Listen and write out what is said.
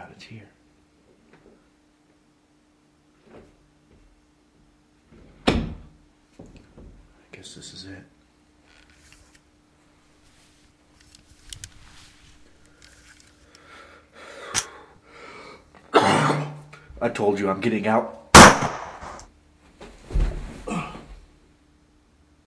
God, it's here. I guess this is it. I told you I'm getting out.